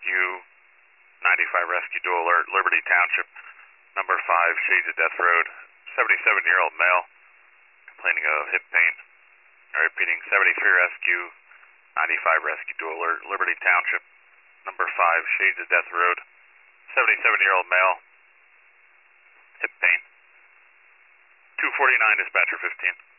Rescue, 95 Rescue Dual Alert, Liberty Township, number 5, Shades of Death Road, 77-year-old male, complaining of hip pain. Repeating, 73 Rescue, 95 Rescue Dual Alert, Liberty Township, number 5, Shades of Death Road, 77-year-old male, hip pain. 249, dispatcher 15.